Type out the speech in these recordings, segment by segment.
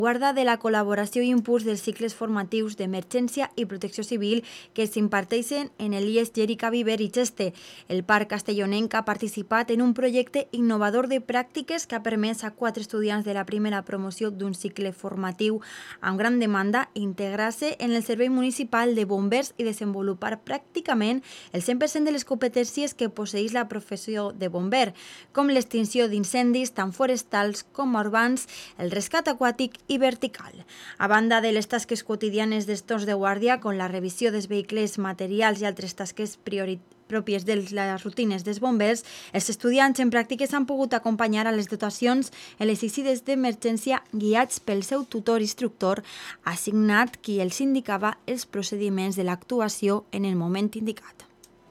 guarda de la col·laboració i impuls dels cicles formatius d'emergència i protecció civil que s'imparteixen en el IES Gèrica Viver i Xeste. El Parc Castellonenc ha participat en un projecte innovador de pràctiques que ha permès a 4 estudiants de la primera promoció d'un cicle formatiu amb gran demanda integrar-se en el Servei Municipal de Bombers i desenvolupar pràcticament el 100% de les competències que posseeix la professió de bomber, com l'extinció d'incendis tant forestals com urbans, el rescat aquàtic i vertical. A banda de les tasques quotidianes dels torns de guàrdia, com la revisió dels vehicles, materials i altres tasques pròpies de les rutines dels bombers, els estudiants en pràctiques han pogut acompanyar a les dotacions en les eixides d'emergència guiats pel seu tutor instructor assignat qui els indicava els procediments de l'actuació en el moment indicat.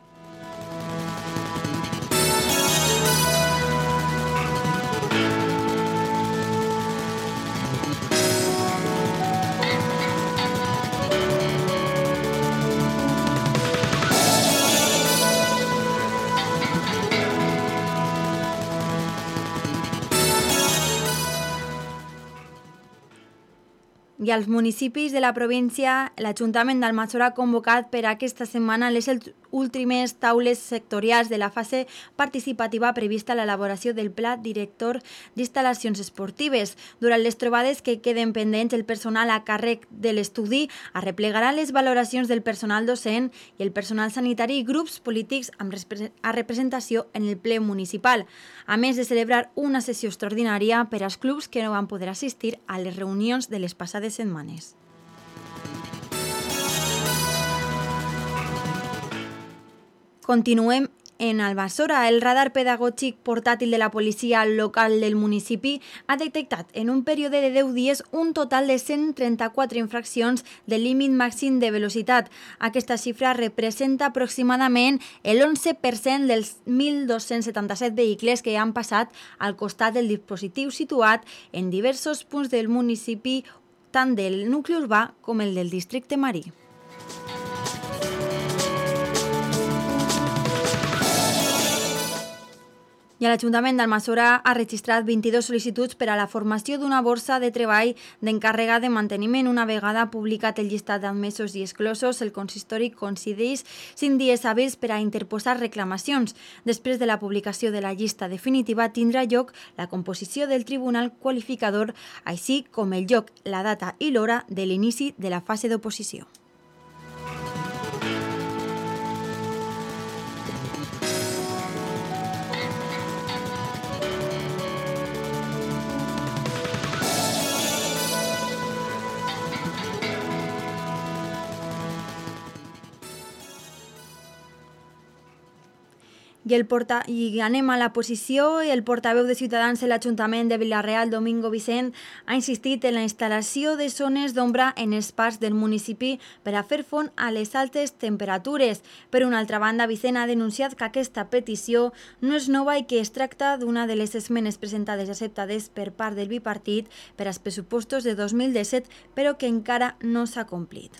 I als municipis de la província, l'Ajuntament d'Almassora ha convocat per aquesta setmana les últimes taules sectorials de la fase participativa prevista a l'elaboració del Pla Director d'Instal·lacions Esportives. Durant les trobades que queden pendents, el personal a càrrec de l'estudi arreplegarà les valoracions del personal docent i el personal sanitari i grups polítics amb representació en el ple municipal, a més de celebrar una sessió extraordinària per als clubs que no van poder assistir a les reunions de les passades setmanes. Continuem en Almassora. El radar pedagògic portàtil de la policia local del municipi ha detectat en un període de 10 dies un total de 134 infraccions del límit màxim de velocitat. Aquesta xifra representa aproximadament el 11% dels 1.277 vehicles que han passat al costat del dispositiu situat en diversos punts del municipi, tant del nucli urbà com el del districte marí. I l'Ajuntament d'Almassora ha registrat 22 sol·licituds per a la formació d'una borsa de treball d'encarregat de manteniment. Una vegada publicat el llistat d'admesos i exclosos, el consistori concedeix 5 dies hàbils per a interposar reclamacions. Després de la publicació de la llista definitiva tindrà lloc la composició del tribunal qualificador, així com el lloc, la data i l'hora de l'inici de la fase d'oposició. I anem a la posició. El portaveu de Ciutadans en l'Ajuntament de Vila-real, Domingo Vicent, ha insistit en la instal·lació de zones d'ombra en els parcs del municipi per a fer front a les altes temperatures. Per una altra banda, Vicent ha denunciat que aquesta petició no és nova i que es tracta d'una de les esmenes presentades i acceptades per part del bipartit per als pressupostos de 2017, però que encara no s'ha complit.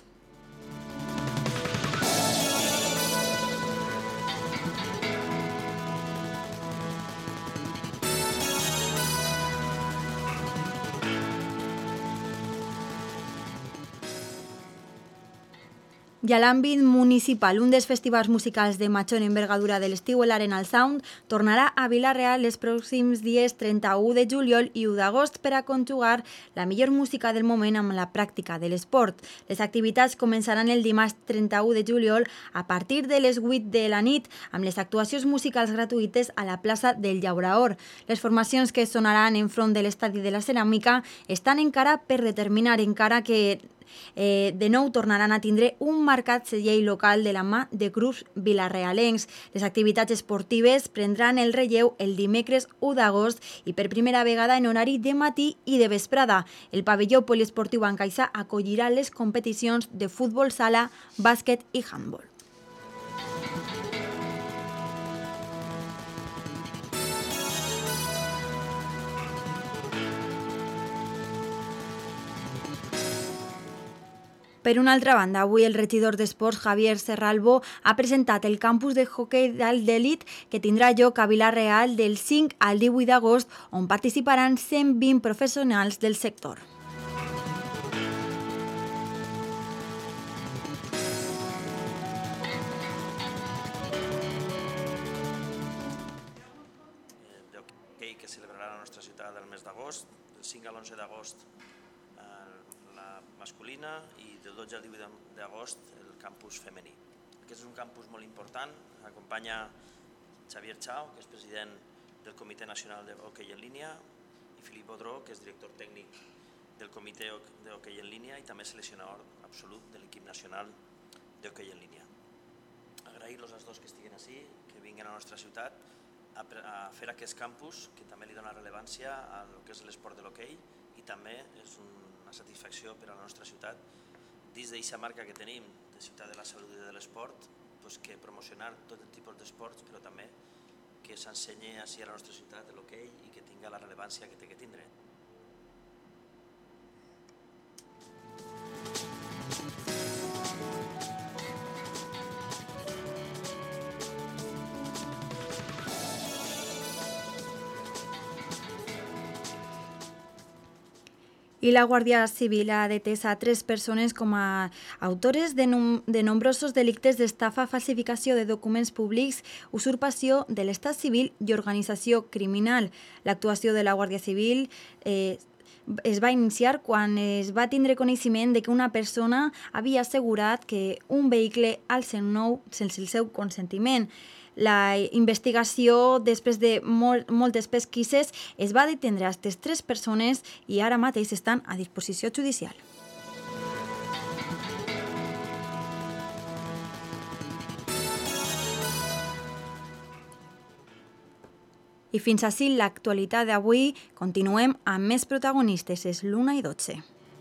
I a l'àmbit municipal, un dels festivals musicals de major envergadura de l'estiu, l'Arenal Sound, tornarà a Vila-real els pròxims dies 31 de juliol i 1 d'agost per a conjugar la millor música del moment amb la pràctica de l'esport. Les activitats començaran el dimarts 31 de juliol a partir de les 8 de la nit amb les actuacions musicals gratuïtes a la plaça del Llauraor. Les formacions que sonaran enfront de l'estadi de la Ceràmica estan encara per determinar, encara que de nou tornaran a tindre un marcat segell local de la mà de grups vilarealencs. Les activitats esportives prendran el relleu el dimecres 1 d'agost i per primera vegada en horari de matí i de vesprada. El pavelló poliesportiu Ancaisa acollirà les competicions de futbol sala, bàsquet i handbol. Per una altra banda, avui el regidor d'Esports, Javier Serralbo, ha presentat el campus de hoquei d'elit que tindrà lloc a Vila-real del 5 al 18 d'agost, on participaran 120 professionals del sector. 11 d'agost la masculina i del 12 al 18 d'agost el campus femení. Aquest és un campus molt important, acompanya Xavier Chao, que és president del Comitè Nacional d'Hoquei en Línia, i Filip Bodró, que és director tècnic del Comitè d'Hoquei en Línia i també seleccionador absolut de l'equip nacional d'hoquei en línia. Agrair-los als dos que estiguen així, que vinguin a la nostra ciutat a fer aquest campus, que també li dona rellevància al que és l'esport de l'hoquei i també és una satisfacció per a la nostra ciutat, dins d'aquesta marca que tenim de ciutat de la salut i de l'esport, que promocionar tot el tipus d'esports, però també que s'ensenyi així a la nostra ciutat l'hoquei i que tinga la rellevància que té que tindre. Y la Guardia Civil ha detès a 3 persones com a autores de nombrosos delictes d'estafa, falsificació de documents públics, usurpació de l'estat civil i organització criminal. L'actuació de la Guàrdia Civil es va iniciar quan es va tindre coneixement de que una persona havia assegurat que un vehicle al 109 sense el seu consentiment. La investigació, després de moltes pesquises, es va detendre a aquestes 3 persones i ara mateix estan a disposició judicial. I fins així l'actualitat d'avui. Continuem amb més protagonistes. És l'1:12.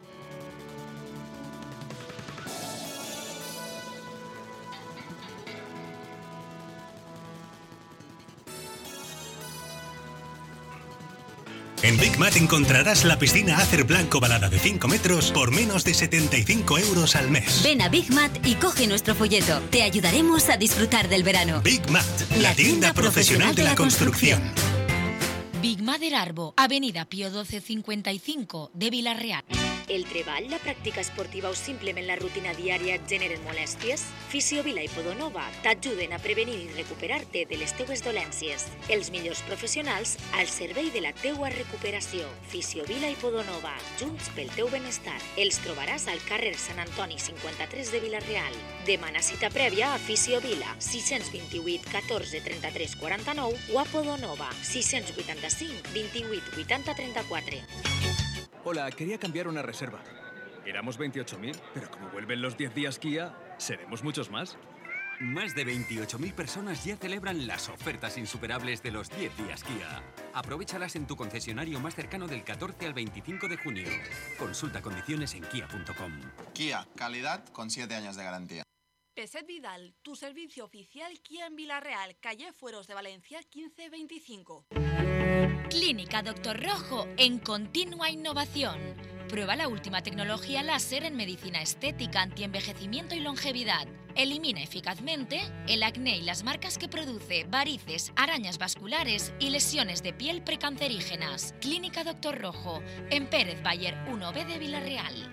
En Big Mat encontrarás la piscina Acer Blanco ovalada de 5 metros por menos de 75 € al mes. Ven a Big Mat y coge nuestro folleto. Te ayudaremos a disfrutar del verano. Big Mat, la tienda profesional de la construcción. Big Mat del Arbo, Avenida Pío 1255 de Vila-real. El treball, la pràctica esportiva o simplement la rutina diària et generen molèsties? Fisiovila i Podonova t'ajuden a prevenir i recuperar-te de les teues dolències. Els millors professionals al servei de la teua recuperació. Fisiovila i Podonova, junts pel teu benestar. Els trobaràs al carrer Sant Antoni 53 de Vila-real. Demana cita prèvia a Fisiovila 628 14 33 49 o a Podonova 685 28 80 34. Hola, quería cambiar una reserva. Éramos 28.000, pero como vuelven los 10 días Kia, seremos muchos más. Más de 28.000 personas ya celebran las ofertas insuperables de los 10 días Kia. Aprovéchalas en tu concesionario más cercano del 14 al 25 de junio. Consulta condiciones en kia.com. Kia, calidad con 7 años de garantía. Peset Vidal, tu servicio oficial Kia en Vila-real, calle Fueros de Valencia 1525. Clínica Doctor Rojo en continua innovación. Prueba la última tecnología láser en medicina estética, antienvejecimiento y longevidad. Elimina eficazmente el acné y las marcas que produce, varices, arañas vasculares y lesiones de piel precancerígenas. Clínica Doctor Rojo, en Pérez Bayer 1B de Vila-real.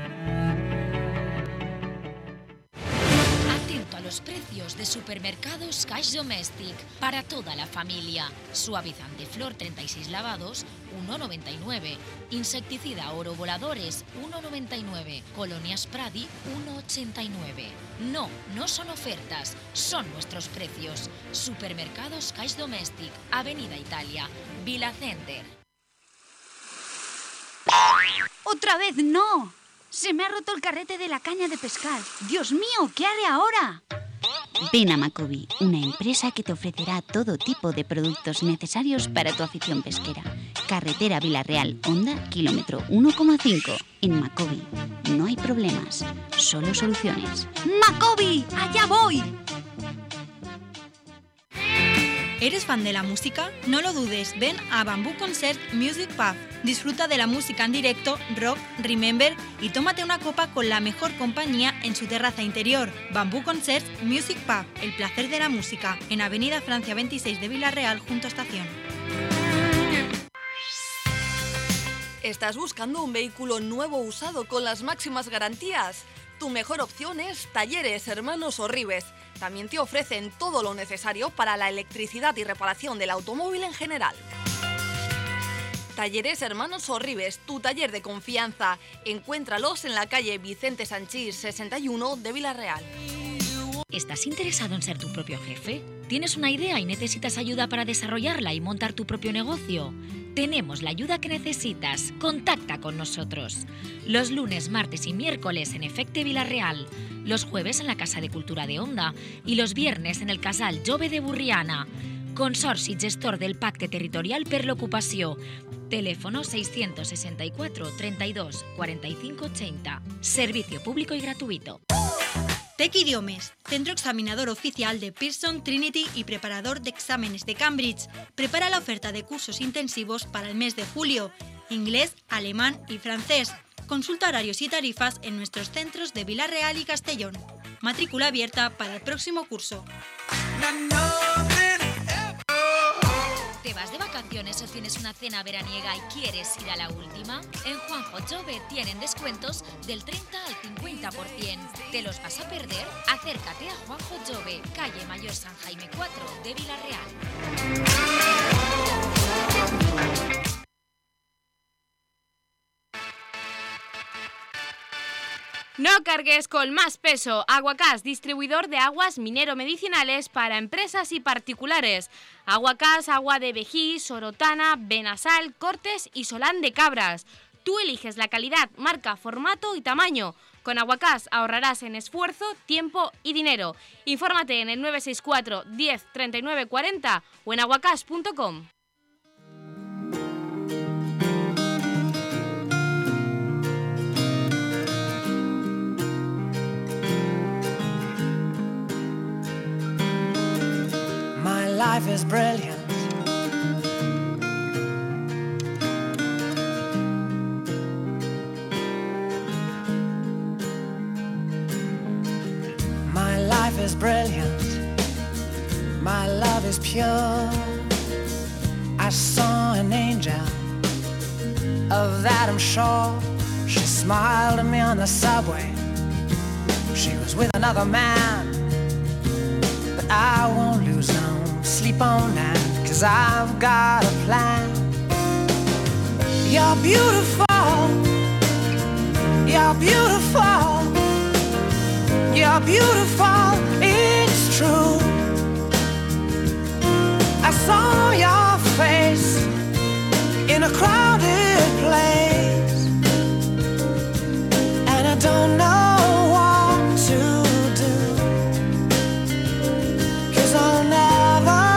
Atento a los precios de supermercados Cash Domestic para toda la familia. Suavizante Flor 36 lavados, 1,99. Insecticida Oro Voladores, 1,99. Colonias Pradi, 1,89. No, no son ofertas, son nuestros precios. Supermercados Cash Domestic, Avenida Italia, Vila Center. ¡Otra vez no! Se me ha roto el carrete de la caña de pescar. ¡Dios mío! ¿Qué haré ahora? Ven a Macobi, una empresa que te ofrecerá todo tipo de productos necesarios para tu afición pesquera. Carretera Vila-real, Honda, kilómetro 1,5. En Macobi no hay problemas, solo soluciones. ¡Macobi! ¡Allá voy! ¿Eres fan de la música? No lo dudes, ven a Bambú Concert Music Pub. Disfruta de la música en directo, rock, remember y tómate una copa con la mejor compañía en su terraza interior. Bambú Concert Music Pub, el placer de la música, en Avenida Francia 26 de Vila-real, junto a Estación. ¿Estás buscando un vehículo nuevo usado con las máximas garantías? Tu mejor opción es Talleres Hermanos Orribes. También te ofrecen todo lo necesario para la electricidad y reparación del automóvil en general. Talleres Hermanos Orribes, tu taller de confianza. Encuéntralos en la calle Vicente Sanchís 61 de Villarreal. ¿Estás interesado en ser tu propio jefe? ¿Tienes una idea y necesitas ayuda para desarrollarla y montar tu propio negocio? Tenemos la ayuda que necesitas. Contacta con nosotros. Los lunes, martes y miércoles en Efecte Villarreal. Los jueves en la Casa de Cultura de Onda. Y los viernes en el Casal Jove de Burriana. Consorci gestor del Pacte Territorial per l'Ocupació. Teléfono 664 32 45 80. Servicio público y gratuito. TEC Idiomes, centro examinador oficial de Pearson, Trinity y preparador de exámenes de Cambridge. Prepara la oferta de cursos intensivos para el mes de julio. Inglés, alemán y francés. Consulta horarios y tarifas en nuestros centros de Villarreal y Castellón. Matrícula abierta para el próximo curso. ¿Te vas de vacaciones o tienes una cena veraniega y quieres ir a la última? En Juanjo Jove tienen descuentos del 30 al 50%. ¿Te los vas a perder? Acércate a Juanjo Jove, calle Mayor San Jaime 4 de Villarreal. No cargues con más peso. Aguacás, distribuidor de aguas minero-medicinales para empresas y particulares. Aguacás, agua de Vejí, Sorotana, Benasal, Cortes y Solán de Cabras. Tú eliges la calidad, marca, formato y tamaño. Con Aguacás ahorrarás en esfuerzo, tiempo y dinero. Infórmate en el 964 10 39 40 o en aguacás.com. Life is brilliant. My life is brilliant. My love is pure. I saw an angel, of that I'm sure. She smiled at me on the subway. She was with another man, but I won't lose no sleep on that, 'cause I've got a plan. You're beautiful, you're beautiful, you're beautiful, it's true. I saw your face in a crowded place, and I don't know what to do, 'cause I'll never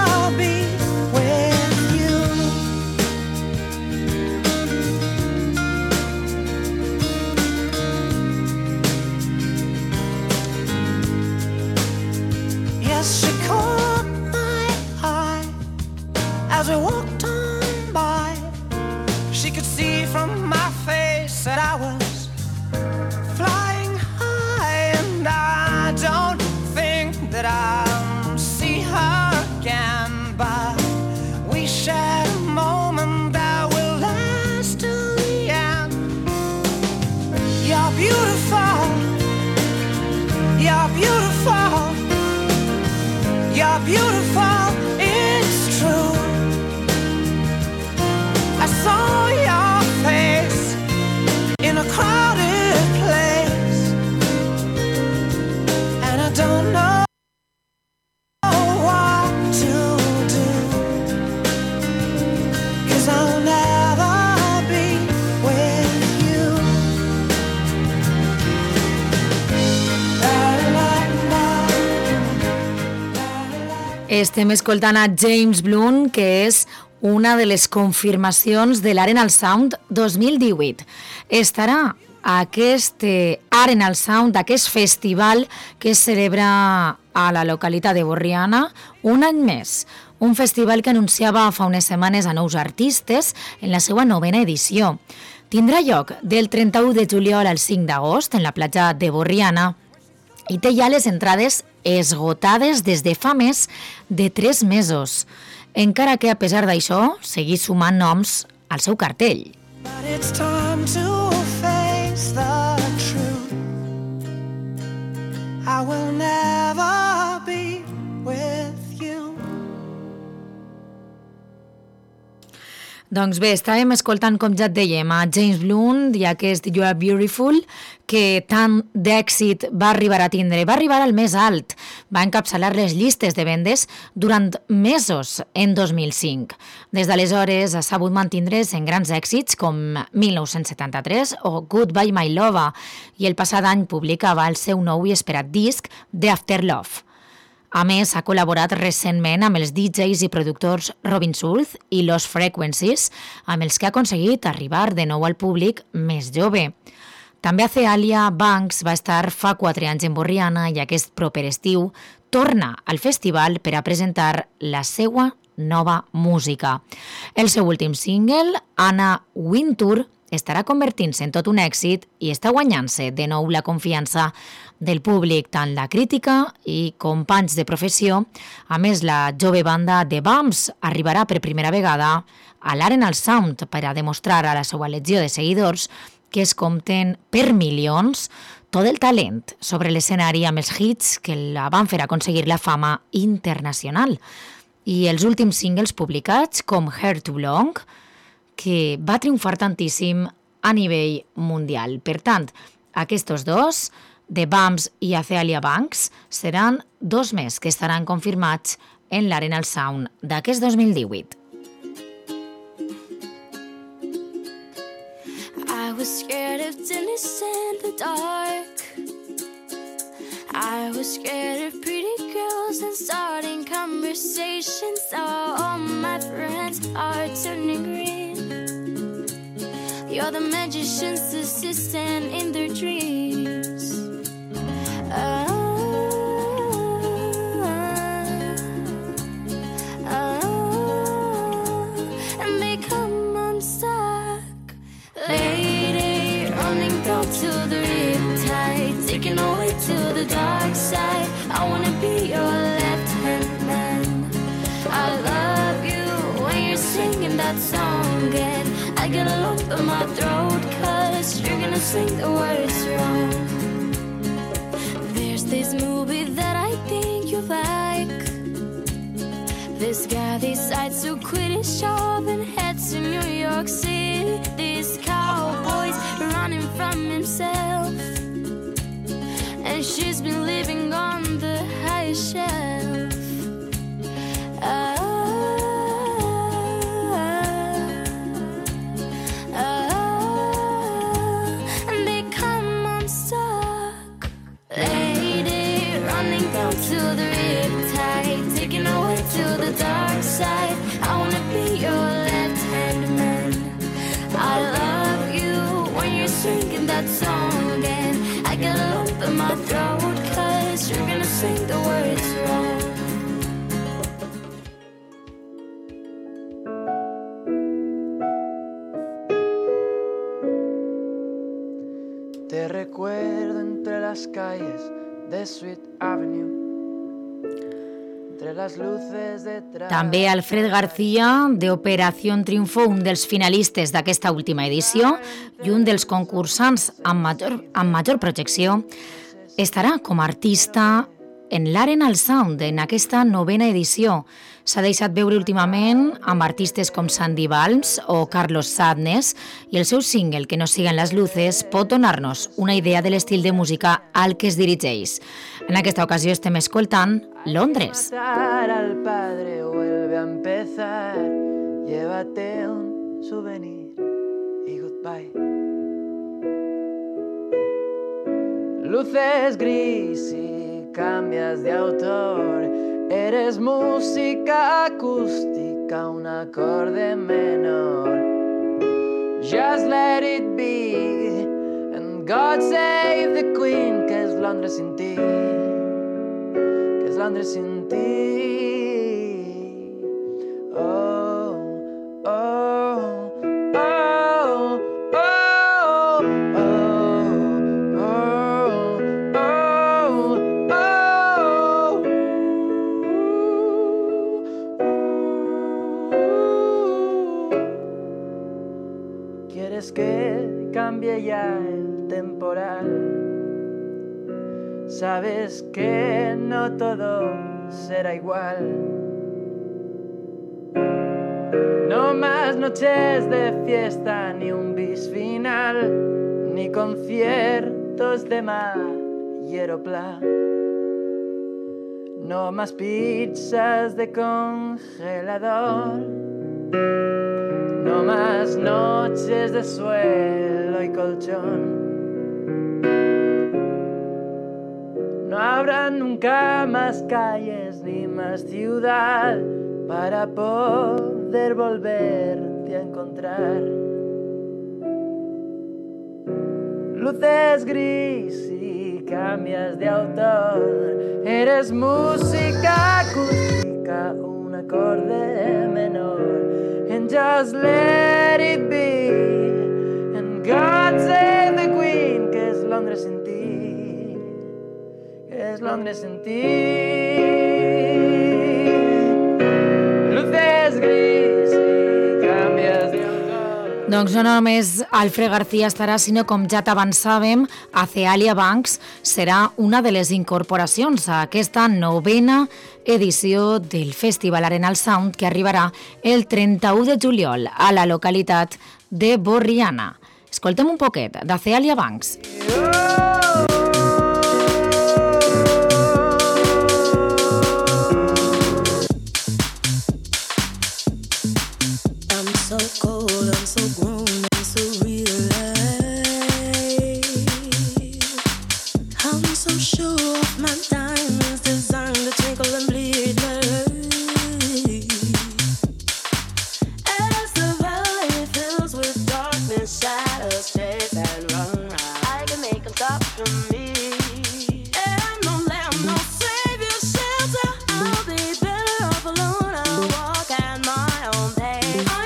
as we walked on by. She could see from my face that I was flying high, and I don't think that I'll see her again, but we shared a moment that will last till the end. You're beautiful, you're beautiful, you're beautiful, it's true. I saw your face in a crowded place, and I don't know what to do, 'cause I'll never be with you. Estem escoltant a James Blunt, que és una de les confirmacions de l'Arenal Sound 2018. Estarà aquest Arenal Sound, aquest festival que es celebra a la localitat de Borriana un any més. Un festival que anunciava fa unes setmanes a nous artistes en la seva 9ª edició. Tindrà lloc del 31 de juliol al 5 d'agost en la platja de Borriana i té ja les entrades esgotades des de fa més de 3 mesos. Encara que, a pesar d'això, seguís sumant noms al seu cartell. But it's time to face the truth. I will never be with you. Doncs bé, estàvem escoltant, com ja et dèiem, a James Blunt i aquest You Are Beautiful, que tant d'èxit va arribar a tindre. Va arribar al més alt, va encapçalar les llistes de vendes durant mesos en 2005. Des d'aleshores ha sabut mantindre's en grans èxits com 1973 o Goodbye My Love, i el passat any publicava el seu nou i esperat disc The After Love. A més, ha col·laborat recentment amb els DJs i productors Robin Schulz i Lost Frequencies, amb els que ha aconseguit arribar de nou al públic més jove. També Azealia Banks va estar fa 4 anys en Borriana i aquest proper estiu torna al festival per a presentar la seva nova música. El seu últim single, Anna Wintour, estarà convertint-se en tot un èxit i està guanyant-se de nou la confiança del públic, tant la crítica i companys de professió. A més, la jove banda The Bumps arribarà per primera vegada a l'Arena Sound per a demostrar a la seva legió de seguidors que es compten per milions tot el talent sobre l'escenari amb els hits que la van fer aconseguir la fama internacional. I els últims singles publicats, com Hair Too Long, que va triomfar tantíssim a nivell mundial. Per tant, aquests dos, The Bumps i Azealia Banks, seran 2 més que estaran confirmats en l'Arena Sound d'aquest 2018. I was scared of dinners in the dark. I was scared of pretty girls and starting conversations. Now all my friends are turning green. You're the magician's assistant in their dreams. And they come unstuck. Lady, running down to the riptide, taking away to the dark side. I wanna be your left-hand man. I love you when you're singing that song, and I get a lump in my throat 'cause you're gonna sing the words wrong. There's this movie that I think you like. This guy decides to quit his job and heads to New York City. This cowboy's running from himself, and she's been living on the highest shelf. And they come unstuck. Lady, running down to the riptide, taking away to the dark side. I wanna be your left-hand man. I love you when you're singing that song, and I get a lump in my throat 'cause you're gonna sing the words wrong. Te recuerdo entre las calles de Sweet Avenue. També Alfred García, de Operación Triunfo, un dels finalistes d'aquesta última edició i un dels concursants amb major projecció, estarà com a artista en l'Arena Sound en aquesta 9ª edició. S'ha deixat veure últimament amb artistes com Sandy Balms o Carlos Sadness, i el seu single, Que no siguen las luces, pot donar-nos una idea de l'estil de música al que es dirigeix. En aquesta ocasió estem escoltant Londres. Al padre vuelve a empezar. Llévate un souvenir y goodbye. Luces gris y cambias de autor. Eres música acústica, un acorde menor. Just let it be, and God save the Queen, que es Londres sin ti, que es Londres sin ti. Oh, oh, oh, oh, ¿Quieres que cambie ya el temporal? Sabes que no todo será igual. No más noches de fiesta, ni un bis final, ni conciertos de Mayeropla. No más pizzas de congelador, no más noches de suelo y colchón. No habrá nunca más calles ni más ciudad para poder volverte a encontrar. Luces gris y cambias de autor. Eres música acústica, un acorde menor. And just let it be. And God save the Queen, que es Londres sin ti. Que es Londres sin ti. Luces gris i canvies de autor. Doncs no només Alfred García estarà, sinó, com ja t'avançàvem, Celia Banks serà una de les incorporacions a aquesta 9ª edició del Festival Arenal Sound, que arribarà el 31 de juliol a la localitat de Borriana. Escoltem un poquet de Celia Banks. So cold, I'm so grown, I'm so real life. I'm so sure of my diamonds designed to twinkle and bleed my life. As the valley fills with darkness, shadows chase and run, I can make them stop from me. And no lamb, no savior, shelter, I'll be better off alone. I'll walk at my own pace.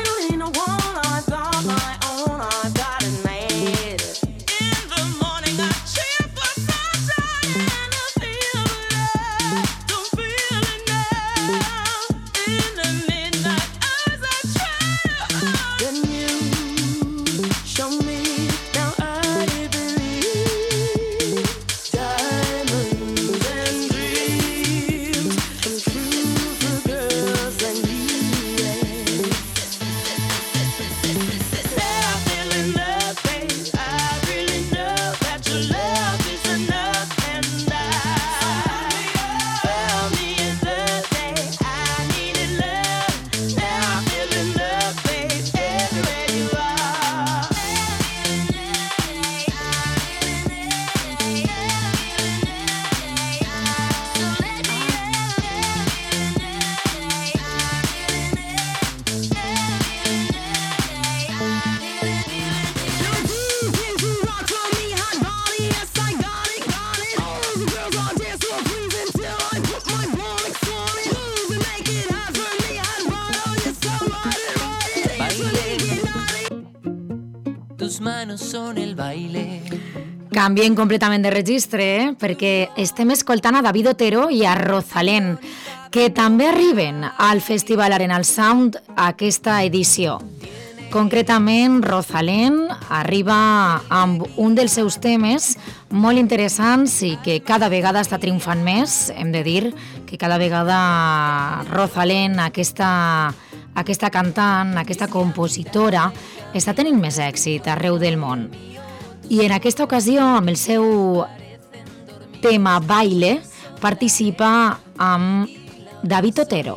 Son el baile. Canviem completament de registre, perquè estem escoltant a David Otero i a Rosalén, que també arriben al Festival Arenal Sound aquesta edició. Concretament, Rosalén arriba amb un dels seus temes molt interessants i que cada vegada està triomfant més. Hem de dir que cada vegada Rosalén, aquesta cantant, aquesta compositora, està tenint més èxit arreu del món. I en aquesta ocasió, amb el seu tema Baile, participa amb David Otero.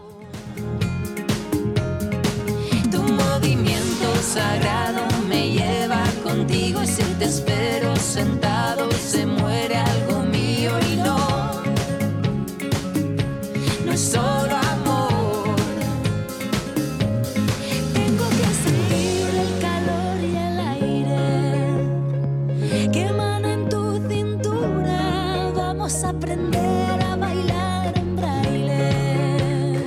Tu movimiento sagrado me lleva contigo y si te espero sentado se muere algo mío y no es solo amor. Tengo que sentir el calor y el aire que emana en tu cintura. Vamos a aprender a bailar en braille.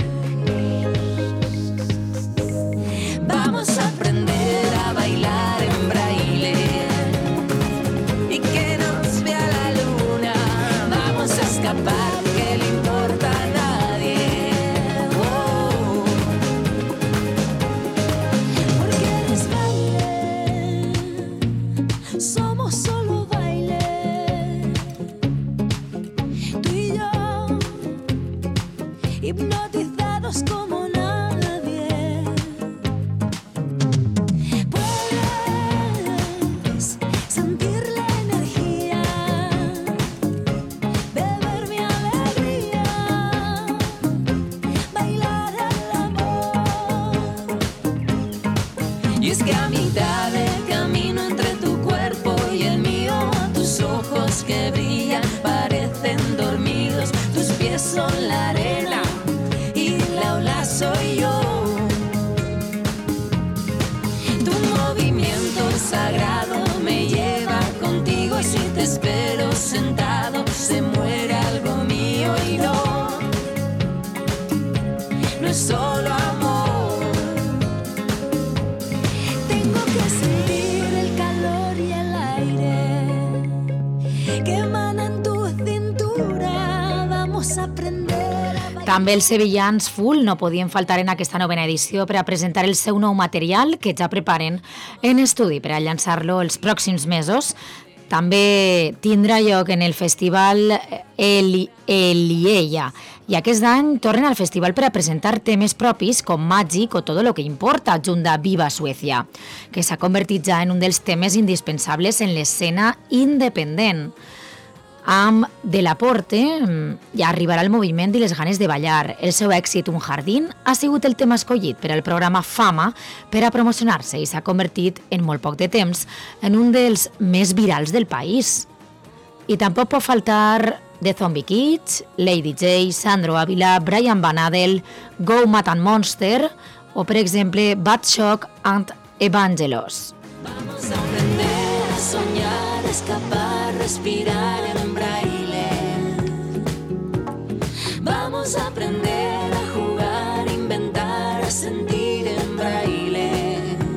Vamos a aprender a bailar en braille y que nos vea la luna. Vamos a escapar, que le importa a nadie. Oh. Porque eres baile, somos solo baile. També els sevillans Full no podien faltar en aquesta novena edició per a presentar el seu nou material que ja preparen en estudi per a llançar-lo els pròxims mesos. També tindrà lloc en el festival Elieia. I aquest any tornen al festival per a presentar temes propis com Màgic o Todo lo que importa, junt de Viva Suècia, que s'ha convertit ja en un dels temes indispensables en l'escena independent. Amb De la Porte ja arribarà el moviment i les ganes de ballar. El seu èxit, Un jardín, ha sigut el tema escollit per al programa Fama per a promocionar-se i s'ha convertit en molt poc de temps en un dels més virals del país. I tampoc pot faltar The Zombie Kids, Lady J, Sandro Ávila, Brian Van Adel, Go Matan Monster o, per exemple, Bad Shock and Evangelos. Vamos a aprender a soñar, a escapar, respirar en braille. Vamos a aprender a jugar, a inventar, a sentir en braille.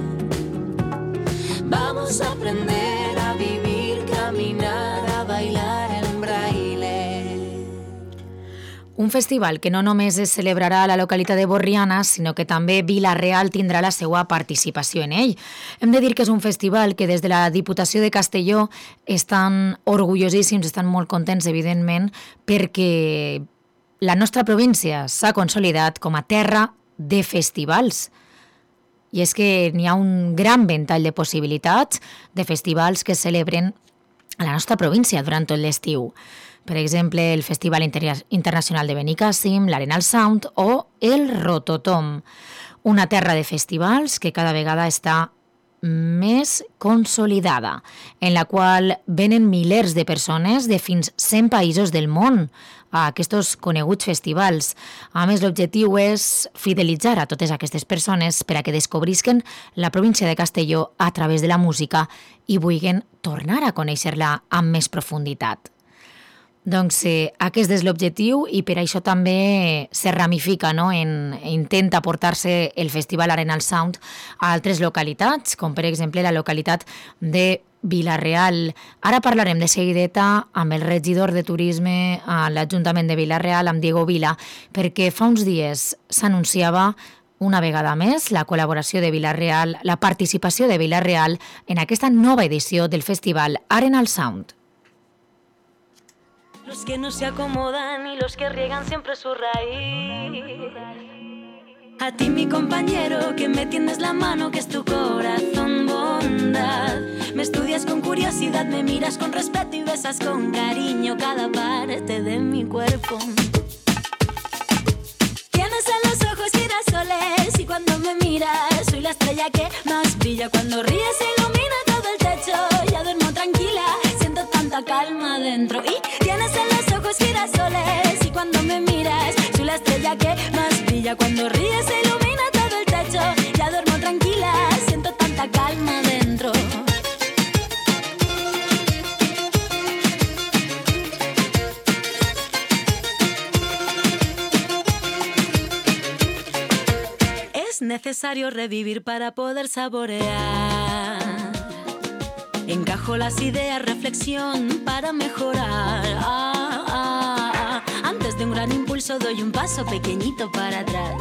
Vamos a aprender a vivir, caminar, a bailar en braille. Un festival que no només es celebrarà a la localitat de Borriana, sinó que també Vila-real tindrà la seva participació en ell. Hem de dir que és un festival que des de la Diputació de Castelló estan orgullosíssims, estan molt contents, evidentment, perquè la nostra província s'ha consolidat com a terra de festivals. I és que n'hi ha un gran ventall de possibilitats de festivals que es celebren a la nostra província durant tot l'estiu. Per exemple, el Festival Internacional de Benicàssim, l'Arenal Sound o el Rototom. Una terra de festivals que cada vegada està més consolidada, en la qual venen milers de persones de fins 100 països del món a aquests coneguts festivals. A més, l'objectiu és fidelitzar a totes aquestes persones per a que descobrisquen la província de Castelló a través de la música i vulguin tornar a conèixer-la amb més profunditat. Doncs aquest és l'objectiu i per això també se ramifica, no? Intenta portar-se el Festival Arenal Sound a altres localitats, com per exemple la localitat de Vila-real. Ara parlarem de seguideta amb el regidor de Turisme a l'Ajuntament de Vila-real, amb Diego Vila, perquè fa uns dies s'anunciava una vegada més la col·laboració de Vila-real, la participació de Vila-real en aquesta nova edició del Festival Arenal Sound. Los que no se acomodan y los que riegan siempre su raíz. A ti mi compañero que me tiendes la mano, que es tu corazón bondad. Me estudias con curiosidad, me miras con respeto y besas con cariño cada parte de mi cuerpo. Tienes en los ojos girasoles y cuando me miras soy la estrella que más brilla. Cuando ríes se ilumina todo el techo, ya duermo tranquila, siento tanta calma dentro. Y tienes en los ojos girasoles y cuando me miras soy la estrella que más brilla. Cuando ríes se ilumina todo el techo, ya duermo tranquila, siento tanta calma dentro. Es necesario revivir para poder saborear. Encajo las ideas, reflexión para mejorar. Antes de un gran impulso doy un paso pequeñito para atrás.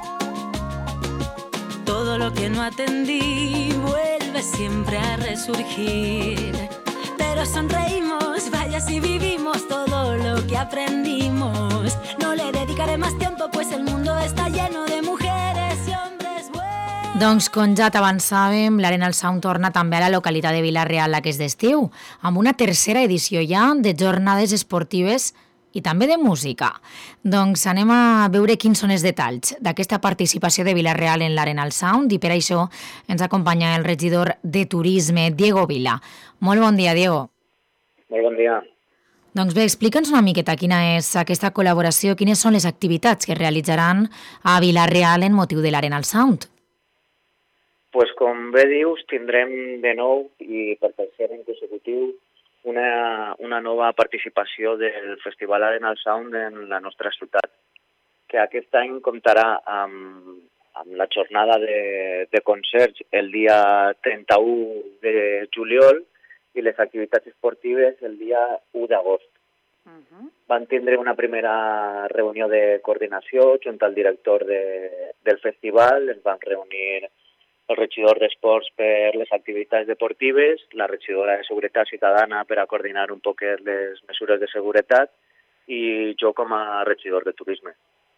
Todo lo que no atendí vuelve siempre a resurgir. Pero sonreímos, vaya si vivimos todo lo que aprendimos. No le dedicaré más tiempo, pues el mundo está lleno de mujeres y hombres buenos. Doncs, com ja t'avançàvem, l'Arenal Sound torna també a la localitat de Vila-real aquest estiu, amb una tercera edició ja de jornades esportives i també de música. Doncs anem a veure quins són els detalls d'aquesta participació de Vila-real en l'Arenal Sound i per això ens acompanya el regidor de Turisme, Diego Vila. Molt bon dia, Diego. Molt bon dia. Doncs bé, explica'ns una miqueta quina és aquesta col·laboració, quines són les activitats que realitzaran a Vila-real en motiu de l'Arenal Sound. Pues com bé dius, tindrem de nou i per tercer any consecutiu una nova participació del Festival Arenal Sound en la nostra ciutat, que aquest any comptarà amb la jornada de concerts el dia 31 de juliol i les activitats esportives el dia 1 d'agost. Van tindre una primera reunió de coordinació junt al director del festival. Ens van reunir el regidor d'Esports per les activitats deportives, la regidora de Seguretat Ciutadana per a coordinar un poquet les mesures de seguretat i jo com a regidor de Turisme.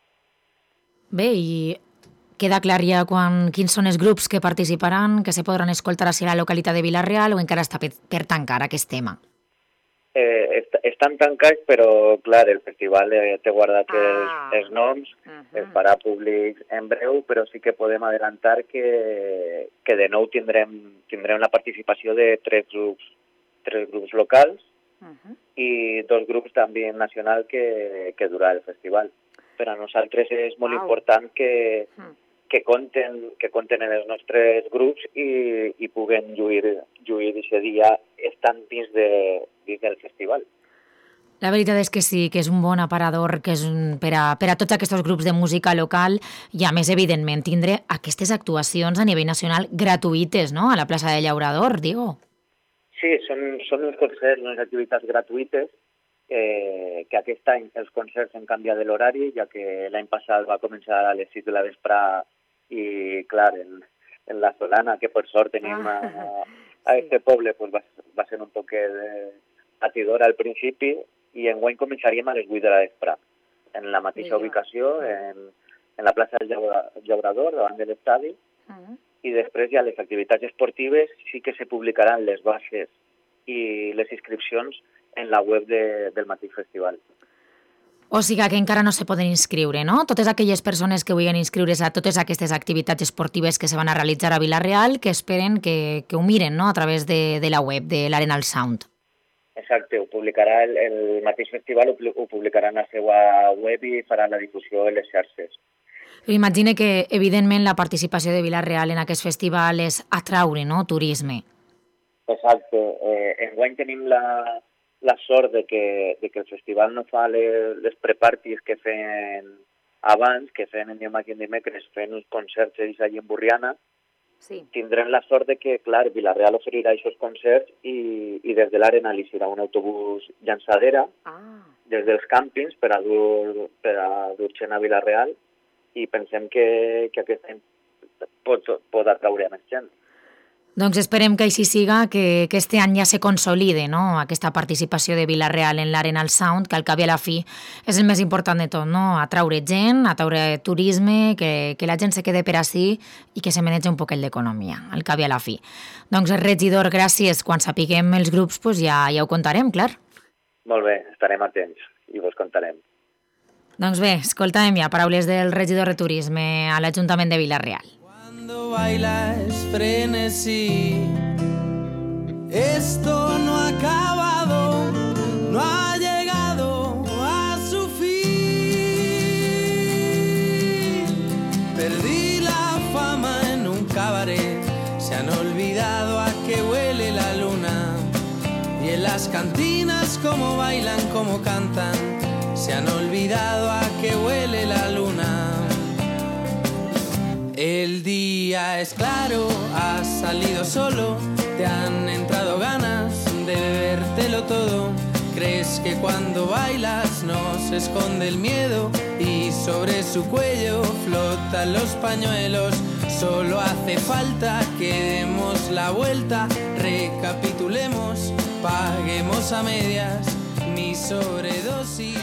Bé, i queda clar ja quins són els grups que participaran, que se podran escoltar a la localitat de Vila-real o encara està per tancar aquest tema? Estan tancats, però, clar, el festival té guardat els noms, es farà públic en breu, però sí que podem adelantar que de nou tindrem la participació de tres grups locals i 2 grups també nacionals que durarà el festival. Per a nosaltres és molt important que compten en els nostres grups i puguen lluir aquest dia estant dins del festival. La veritat és que sí, que és un bon aparador que és per a tots aquests grups de música local i, a més, evidentment, tindre aquestes actuacions a nivell nacional gratuïtes, no?, a la plaça de Llaurador, digo. Sí, són uns concerts, unes activitats gratuïtes, que aquest any els concerts han canviat de l'horari, ja que l'any passat va començar a les 6 de la vesprada i, clar, en la Solana, que per sort tenim a aquest poble, pues va ser un poquet patidora al principi, i enguany començaríem a les 8 de la vesprada, en la mateixa ubicació, en la plaça del Llaurador, davant de l'estadi, i després ja les activitats esportives sí que se publicaran les bases i les inscripcions en la web del mateix festival. O sigui que encara no se poden inscriure, no? Totes aquelles persones que vulguin inscriure's a totes aquestes activitats esportives que se van a realitzar a Vila-real, que esperen que ho miren, no?, a través de la web de l'Arenal Sound. Exacte, ho publicarà el mateix festival, ho publicarà en la seva web i farà la difusió en les xarxes. Imagine que, evidentment, la participació de Vila-real en aquest festival és atraure, no?, turisme. Exacte. Enguany tenim la sort de que el festival no fa les prepartis que feien abans, que feien en dimarts i en dimecres, fent uns concerts allà en Borriana. Sí. Tindrem la sort de que, clar, Vila-real oferirà aquests concerts i des de l'Arena li serà un autobús llançadera des dels càmpings per a dur gent a Vila-real i pensem que aquest any pot atraure més gent. Doncs esperem que així siga, que este any ja se consolide, no?, aquesta participació de Vila-real en l'Arenal Sound, que al cap i a la fi és el més important de tot, no?, atraure gent, atraure turisme, que la gent se quede per ací i que se menege un poquet d'economia, al cap i a la fi. Doncs, regidor, gràcies. Quan sapiguem els grups, pues ja ho contarem, clar. Molt bé, estarem atents i vos contarem. Doncs bé, escoltàvem ja paraules del regidor de Turisme a l'Ajuntament de Vila-real. Cuando bailas frenesí, esto no ha acabado, no ha llegado a su fin. Perdí la fama en un cabaret, se han olvidado a qué huele la luna. Y en las cantinas cómo bailan, cómo cantan, se han olvidado a qué huele la luna. El día es claro, has salido solo, te han entrado ganas de bebértelo todo. Crees que cuando bailas no se esconde el miedo y sobre su cuello flotan los pañuelos. Solo hace falta que demos la vuelta, recapitulemos, paguemos a medias mi sobredosis.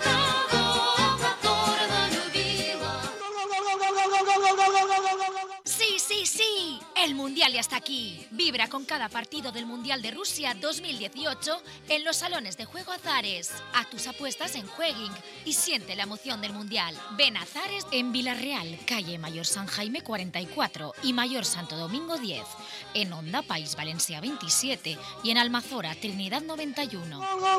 Sí, el Mundial ya está aquí. Vibra con cada partido del Mundial de Rusia 2018 en los salones de juego Azares. Haz tus apuestas en Jueguing y siente la emoción del Mundial. Ven a Azares en Vila-real, calle Mayor San Jaime 44 y Mayor Santo Domingo 10. En Onda País Valencia 27 y en Almazora Trinidad 91.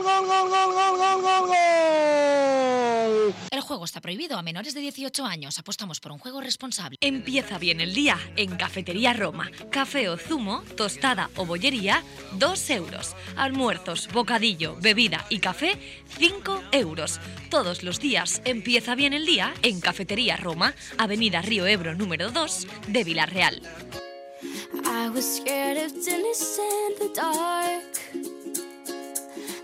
El juego está prohibido a menores de 18 años. Apostamos por un juego responsable. Empieza bien el día en Cafetería Roma. Café o zumo, tostada o bollería, 2 euros. Almuerzos, bocadillo, bebida y café, 5 euros. Todos los días empieza bien el día en Cafetería Roma, Avenida Río Ebro número 2 de Vila-real. I was scared of Dennis in the dark.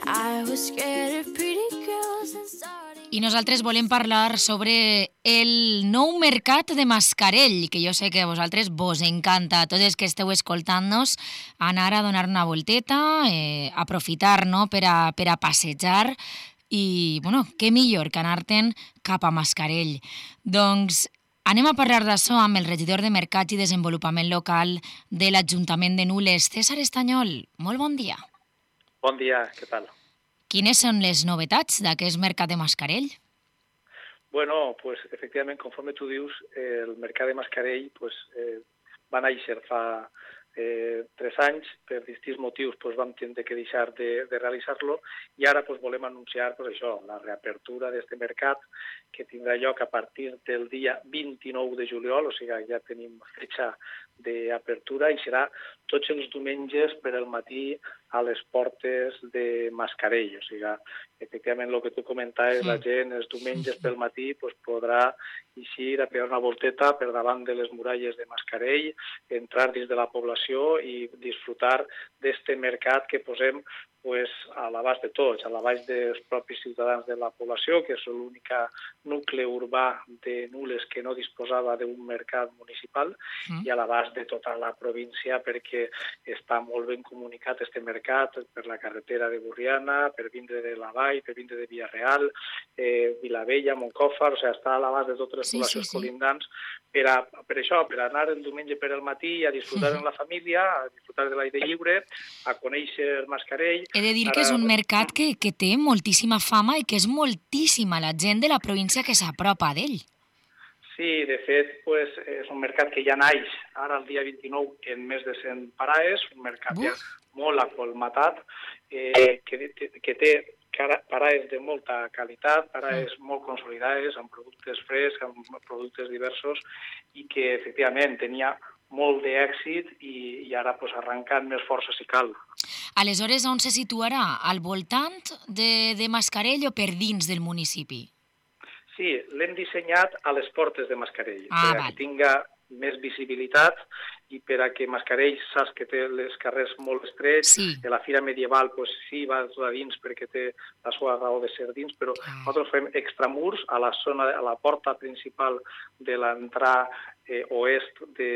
I was scared of pretty girls and starting. I nosaltres volem parlar sobre el nou mercat de Mascarell, que jo sé que a vosaltres vos encanta, a tots els que esteu escoltant-nos, anar a donar una volteta, aprofitar, no?, per a passejar, i, bueno, què millor que anar-te'n cap a Mascarell. Doncs anem a parlar d'això amb el regidor de Mercat i Desenvolupament Local de l'Ajuntament de Nules, César Estanyol. Molt bon dia. Bon dia, què tal? Quines són les novetats d'aquest mercat de Mascarell? Bueno, pues efectivament, conforme tu dius, el mercat de Mascarell va néixer fa 3 anys, per distints motius vam tindre que deixar de realitzar-lo i ara volem anunciar això, la reapertura d'aquest mercat que tindrà lloc a partir del dia 29 de juliol, o sigui ja tenim fetxa d'apertura i serà tots els diumenges per al matí a les portes de Mascarell. O sigui, efectivament, el que tu comentaves, la gent els diumenges pel matí podrà eixir a pegar una volteta per davant de les muralles de Mascarell, entrar dins de la població i disfrutar d'aquest mercat que posem a l'abast de tots, a l'abast dels propis ciutadans de la població, que és l'únic nucli urbà de Nules que no disposava d'un mercat municipal, i a l'abast de tota la província perquè està molt ben comunicat aquest mercat per la carretera de Borriana, per vindre de la Vall, per vindre de Villarreal, Vilavella, Montcòfar, o sigui, està a l'abast de totes les poblacions colindants per això, per anar el diumenge per al matí a disfrutar amb la família, a disfrutar de l'aire lliure, a conèixer Mascarell. He de dir que és un mercat que té moltíssima fama i que és moltíssima la gent de la província que s'apropa d'ell. Sí, de fet, és un mercat que ja naix ara el dia 29 en més de 100 paraes, un mercat ja molt acolmatat, que té paraes de molta qualitat, paraes molt consolidades, amb productes frescs, amb productes diversos, i que efectivament tenia molt d'èxit i ara arrenca amb més força si cal. Aleshores, on se situarà? Al voltant de Mascarell o per dins del municipi? Sí, l'hem dissenyat a les portes de Mascarell, perquè tinga més visibilitat i per a que Mascarell saps que té els carrers molt estrets, de la Fira Medieval sí va a dins perquè té la seva raó de ser dins, però nosaltres fem extramurs a la porta principal de l'entrada oest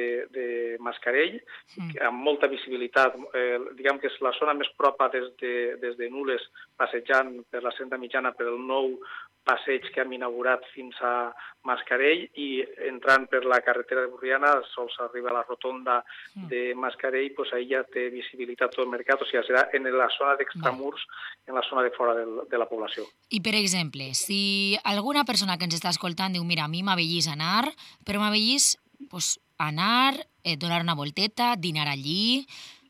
de Mascarell, amb molta visibilitat. Diguem que és la zona més propa des de Nules, passejant per la Senda Mitjana per el nou passeig que hem inaugurat fins a Mascarell i entrant per la carretera de Borriana, sols arriba a la rotonda de Mascarell, ahí ja té visibilitat tot el mercat, o sigui, serà en la zona d'extramurs, en la zona de fora de la població. I, per exemple, si alguna persona que ens està escoltant diu, mira, a mi m'avellís anar, però m'avellís anar, donar una volteta, dinar allí,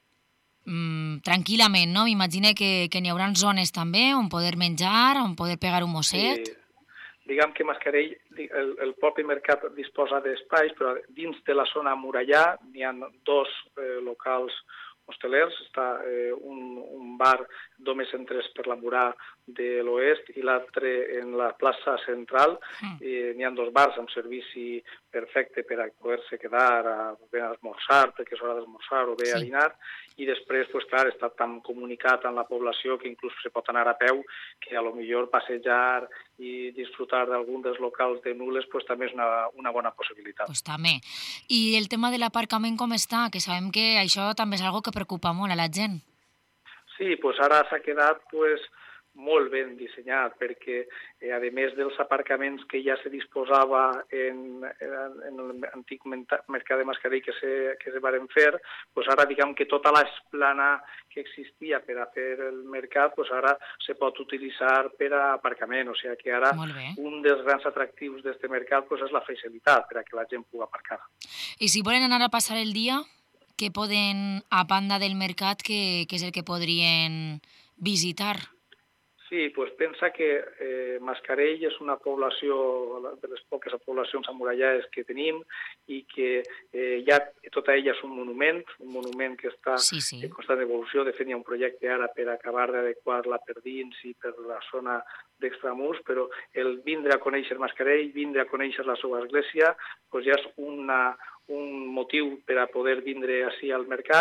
tranquil·lament, no? M'imagino que n'hi haurà zones també on poder menjar, on poder pegar un mosset. Diguem que Mascarell, el propi mercat disposa d'espais, però dins de la zona amurallà n'hi ha 2 locals hostelers, està un bar d'homes entres per la Murà de l'oest i l'altre en la plaça central. N'hi ha 2 bars amb servici perfecte per a poder-se quedar a esmorzar, perquè és hora d'esmorzar o bé a dinar, i després, clar, està tan comunicat amb la població que inclús se pot anar a peu, que a lo millor passejar i disfrutar d'algun dels locals de Nules també és una bona possibilitat. També. I el tema de l'aparcament com està? Que sabem que això també és una cosa que preocupa molt a la gent. Sí, ara s'ha quedat molt ben dissenyat, perquè a més dels aparcaments que ja se disposava en l'antic mercat de Mascarell que se varen fer, ara diguem que tota l'esplana que existia per a fer el mercat, ara se pot utilitzar per a aparcament, o sigui que ara un dels grans atractius d'aquest mercat és la facilitat per a que la gent pugui aparcar. I si volen anar a passar el dia, què poden, a banda del mercat, què és el que podrien visitar? Sí, pensa que Mascarell és una població, de les poques poblacions amurallades que tenim, i que ja tota ella és un monument que està en constant evolució. De fet, hi ha un projecte ara per acabar d'adequar-la per dins i per la zona d'extramurs, però el vindre a conèixer Mascarell, vindre a conèixer la seva església, ja és un motiu per a poder vindre així al mercat.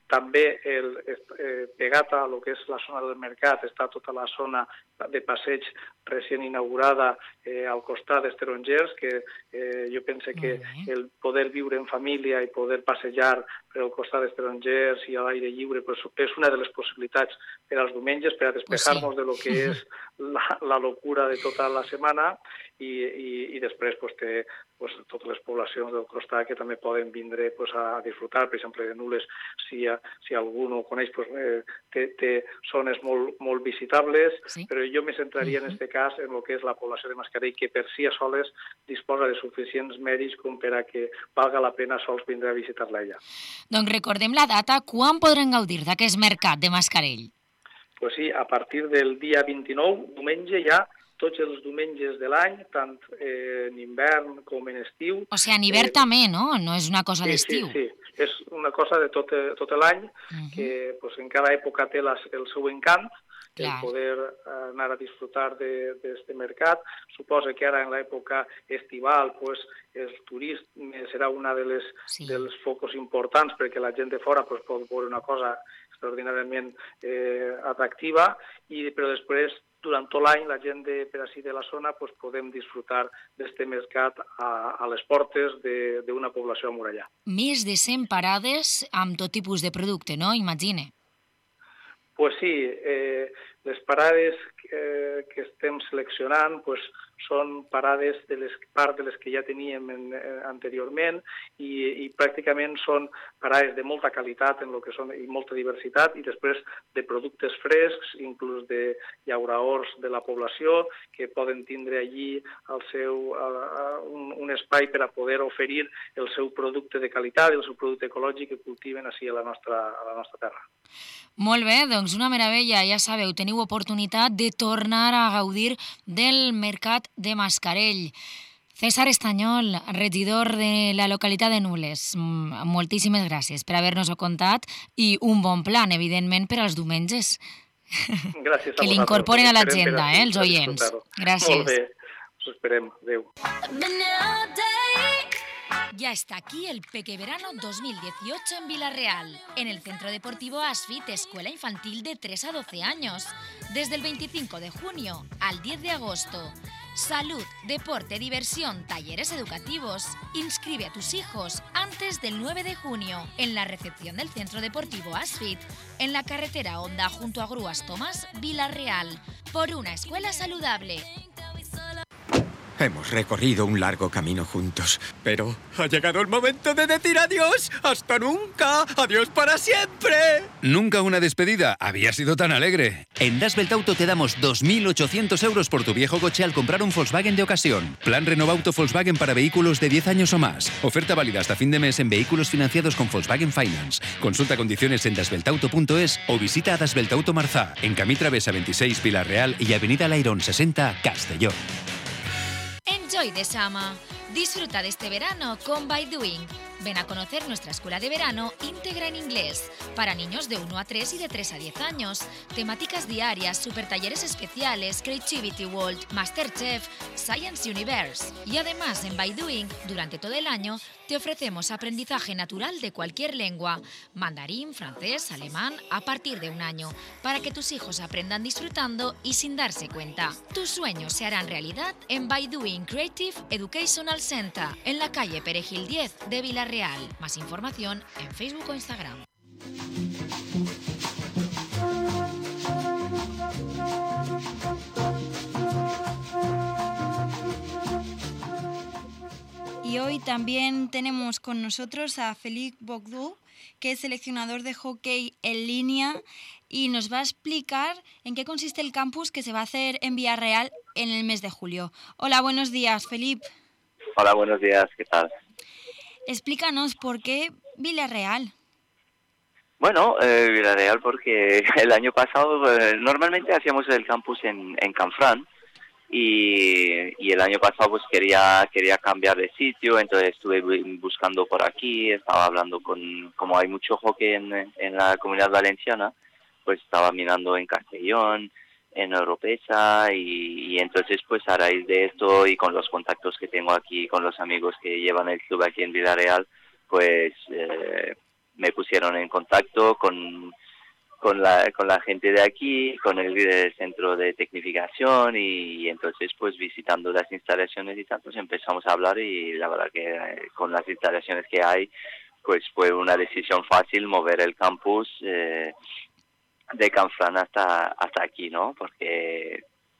També pegat a lo que és la zona del mercat està tota la zona de passeig recient inaugurada al costat dels tarongers, que jo penso que el poder viure en família i poder passejar per al costat dels tarongers i a l'aire lliure és una de les possibilitats per als diumenges, per a despejar-nos de lo que és la locura de tota la setmana, i després té totes les poblacions del costat que també poden vindre a disfrutar, per exemple, de Nules, si algú no ho coneix, té zones molt visitables, però jo me centraria en aquest cas en el que és la població de Mascarell, que per si a soles disposa de suficients mèrits com per a que valga la pena sols vindre a visitar-la ella. Doncs recordem la data, quan podrem gaudir d'aquest mercat de Mascarell? Pues sí, a partir del dia 29, diumenge, ja tots els diumenges de l'any, tant en hivern com en estiu. O sigui, en hivern també, no? No és una cosa d'estiu. Sí, és una cosa de tot l'any, que en cada època té el seu encant, el poder anar a disfrutar d'aquest mercat. Suposa que ara en l'època estival el turisme serà una dels focus importants, perquè la gent de fora pot veure una cosa extraordinàriament atractiva, però després durant tot l'any la gent per ací de la zona podem disfrutar d'aquest mercat a les portes d'una població amurallada. Més de 100 parades amb tot tipus de producte, no? Imagine. Pues sí, les parades que estem seleccionant són parades de les que ja teníem anteriorment i pràcticament són parades de molta qualitat i molta diversitat, i després de productes frescs, inclús de llauraors de la població, que poden tindre allí un espai per a poder oferir el seu producte de qualitat, el seu producte ecològic que cultiven ací a la nostra terra. Molt bé, doncs una meravella, ja sabeu, teniu oportunitat de tornar a gaudir del mercat de Mascarell. César Estanyol, regidor de la localitat de Nules, moltíssimes gràcies per haver-nos-ho contat i un bon plan, evidentment, per als diumenges. Gràcies a que l'incorporen a l'agenda, els oients. Gràcies. Molt bé, us esperem. Adéu. Ya está aquí el Peque Verano 2018 en Villarreal, en el Centro Deportivo Asfit, escuela infantil de 3 a 12 años, desde el 25 de junio al 10 de agosto. Salud, deporte, diversión, talleres educativos. Inscribe a tus hijos antes del 9 de junio en la recepción del Centro Deportivo Asfit, en la carretera Honda junto a Grúas Tomás, Villarreal, por una escuela saludable. Hemos recorrido un largo camino juntos, pero ha llegado el momento de decir adiós. ¡Hasta nunca! ¡Adiós para siempre! Nunca una despedida había sido tan alegre. En Das Belt Auto te damos 2.800 euros por tu viejo coche al comprar un Volkswagen de ocasión. Plan Renovauto Volkswagen para vehículos de 10 años o más. Oferta válida hasta fin de mes en vehículos financiados con Volkswagen Finance. Consulta condiciones en dasbeltauto.es o visita a Das Belt Auto Marzá, en Camí Travesa 26 Villarreal y Avenida Lairón 60 Castelló. Enjoy the summer. Disfruta de este verano con By Doing. Ven a conocer nuestra escuela de verano íntegra en inglés para niños de 1 a 3 y de 3 a 10 años. Temáticas diarias, supertalleres especiales, Creativity World, Masterchef, Science Universe. Y además en By Doing, durante todo el año, te ofrecemos aprendizaje natural de cualquier lengua, mandarín, francés, alemán, a partir de 1 año, para que tus hijos aprendan disfrutando y sin darse cuenta. Tus sueños se harán realidad en By Doing Creative Educational Center, en la calle Perejil 10 de Villarreal. Más información en Facebook o Instagram. Y hoy también tenemos con nosotros a Félix Bogdú, que es seleccionador de hockey en línea, y nos va a explicar en qué consiste el campus que se va a hacer en Villarreal en el mes de julio. Hola, buenos días, Felipe. Hola, buenos días, ¿qué tal? Explícanos por qué Villarreal. Bueno, Villarreal porque el año pasado normalmente hacíamos el campus en Canfrán y el año pasado pues quería cambiar de sitio, entonces estuve buscando por aquí, estaba hablando como hay mucho hockey en la Comunidad Valenciana, pues estaba mirando en Castellón, en Oropesa y entonces pues a raíz de esto y con los contactos que tengo aquí con los amigos que llevan el club aquí en Villarreal, pues me pusieron en contacto con la gente de aquí, con el centro de tecnificación y entonces pues visitando las instalaciones y tal, pues empezamos a hablar y la verdad que con las instalaciones que hay pues fue una decisión fácil mover el campus de Canfranc hasta aquí, ¿no? Porque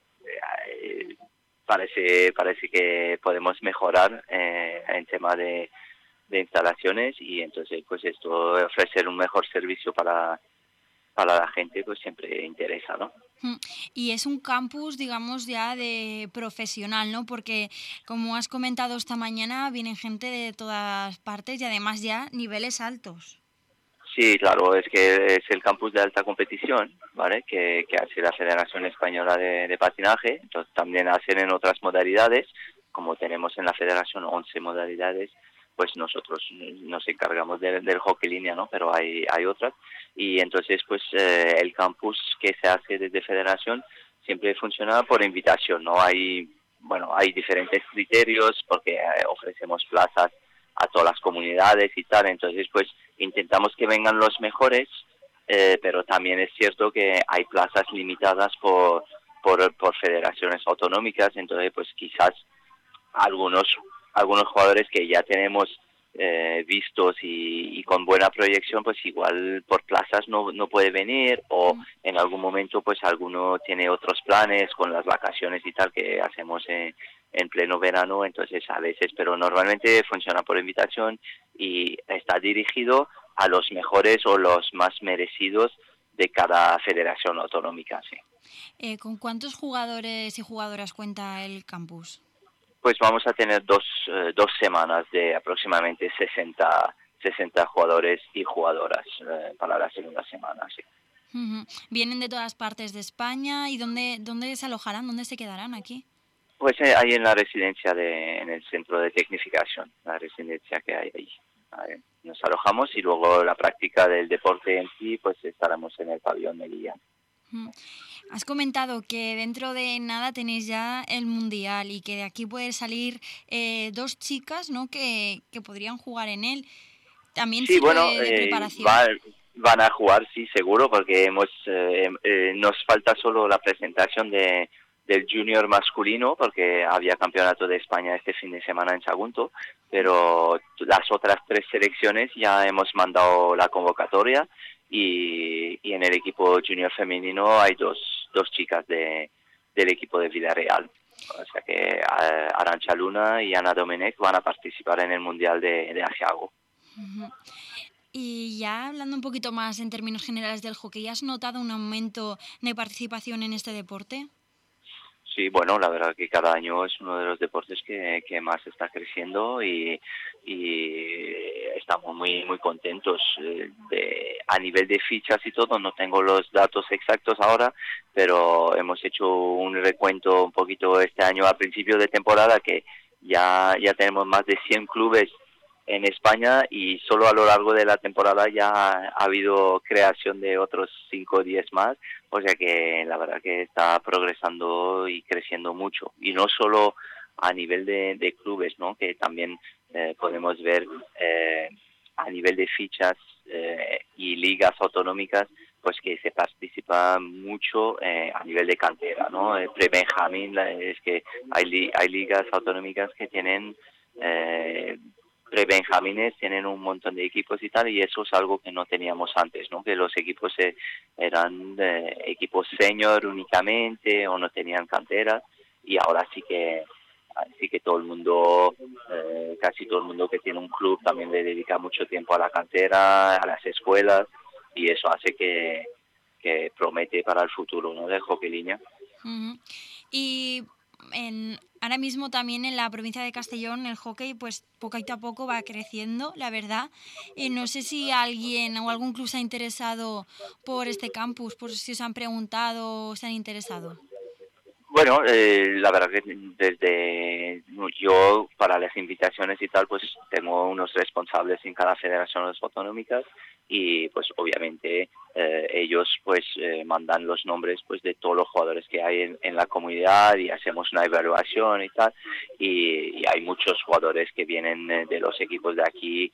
parece que podemos mejorar en tema de instalaciones y entonces pues esto ofrecer un mejor servicio para la gente pues siempre interesa, ¿no? Y es un campus, digamos, ya de profesional, ¿no? Porque, como has comentado esta mañana, vienen gente de todas partes y además ya niveles altos. Sí, claro, es que es el campus de alta competición, ¿vale? Que hace la Federación Española de Patinaje, entonces también hacen en otras modalidades, como tenemos en la Federación 11 modalidades, pues nosotros nos encargamos del hockey línea, ¿no? Pero hay otras. Y entonces, pues el campus que se hace desde Federación siempre funciona por invitación, ¿no? Hay diferentes criterios porque ofrecemos plazas a todas las comunidades y tal. Entonces, pues intentamos que vengan los mejores, pero también es cierto que hay plazas limitadas por federaciones autonómicas. Entonces, pues quizás algunos jugadores que ya tenemos vistos y con buena proyección, pues igual por plazas no puede venir o en algún momento pues alguno tiene otros planes con las vacaciones y tal que hacemos en pleno verano, entonces a veces, pero normalmente funciona por invitación y está dirigido a los mejores o los más merecidos de cada federación autonómica, sí. ¿Con cuántos jugadores y jugadoras cuenta el campus? Pues vamos a tener dos semanas de aproximadamente 60 jugadores y jugadoras para la segunda semana, sí. ¿Vienen de todas partes de España? ¿Y dónde se alojarán? ¿Dónde se quedarán aquí? Pues ahí en la residencia en el centro de tecnificación, la residencia que hay ahí. Ahí nos alojamos y luego la práctica del deporte en sí, pues estaremos en el pabellón de Liga. Has comentado que dentro de nada tenéis ya el Mundial y que de aquí pueden salir dos chicas, ¿no? que podrían jugar en él. También sí, sirve bueno, de preparación. Van a jugar, sí, seguro, porque nos falta solo la presentación del junior masculino, porque había campeonato de España este fin de semana en Sagunto, pero las otras 3 selecciones ya hemos mandado la convocatoria. Y en el equipo junior femenino hay dos chicas del equipo de Villarreal. O sea que Arantxa Luna y Ana Domenech van a participar en el Mundial de Asiago. Y ya hablando un poquito más en términos generales del hockey, ¿has notado un aumento de participación en este deporte? Sí, bueno, la verdad que cada año es uno de los deportes que más está creciendo y estamos muy muy contentos. A nivel de fichas y todo, no tengo los datos exactos ahora, pero hemos hecho un recuento un poquito este año a principio de temporada que ya tenemos más de 100 clubes en España y solo a lo largo de la temporada ya ha habido creación de otros 5 o 10 más, o sea que la verdad que está progresando y creciendo mucho, y no solo a nivel de clubes, ¿no? Que también podemos ver a nivel de fichas y ligas autonómicas, pues que se participa mucho a nivel de cantera, ¿no? Pre-Benjamín, es que hay ligas autonómicas que tienen pre-benjamines, tienen un montón de equipos y tal, y eso es algo que no teníamos antes, ¿no? Que los equipos eran equipos senior únicamente o no tenían canteras, y ahora sí que todo el mundo, casi todo el mundo que tiene un club también le dedica mucho tiempo a la cantera, a las escuelas, y eso hace que promete para el futuro, ¿no? Del hockey línea. Y ahora mismo también en la provincia de Castellón el hockey pues poquito a poco va creciendo, la verdad. No sé si alguien o algún club se ha interesado por este campus, por si os han preguntado o se han interesado. Bueno, la verdad que desde yo para las invitaciones y tal, pues tengo unos responsables en cada federación autonómicas y pues obviamente ellos pues mandan los nombres pues de todos los jugadores que hay en la comunidad y hacemos una evaluación y tal, y hay muchos jugadores que vienen de los equipos de aquí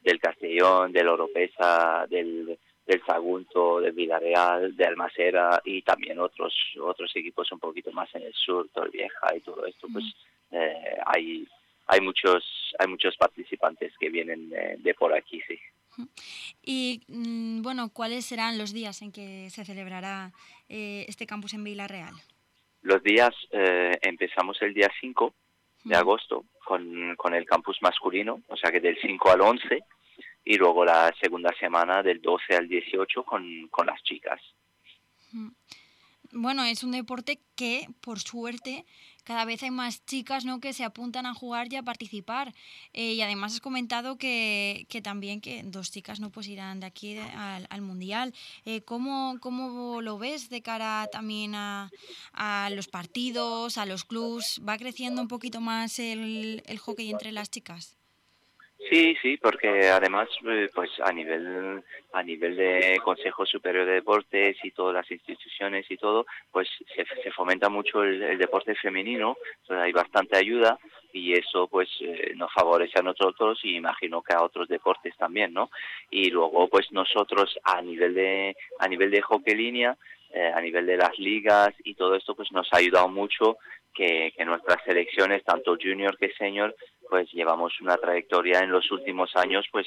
del Castellón, del Oropesa, del Sagunto, del Villarreal, de Almacera y también otros equipos un poquito más en el sur, Torrevieja y todo esto, pues hay muchos participantes que vienen de por aquí, sí. Y bueno, ¿cuáles serán los días en que se celebrará este campus en Villarreal? Los días empezamos el día 5 de agosto con el campus masculino, o sea que del 5 al 11, y luego la segunda semana del 12 al 18 con las chicas. Bueno, es un deporte que, por suerte, cada vez hay más chicas, ¿no?, que se apuntan a jugar y a participar. Y además has comentado que también que 2 chicas no pues irán de aquí al Mundial. ¿Cómo lo ves de cara también a los partidos, a los clubs? ¿Va creciendo un poquito más el hockey entre las chicas? Sí, porque además, pues a nivel de Consejo Superior de Deportes y todas las instituciones y todo, pues se fomenta mucho el deporte femenino, entonces hay bastante ayuda y eso pues nos favorece a nosotros y imagino que a otros deportes también, ¿no? Y luego pues nosotros a nivel de hockey línea, a nivel de las ligas y todo esto, pues nos ha ayudado mucho que nuestras selecciones, tanto junior que senior, pues llevamos una trayectoria en los últimos años, pues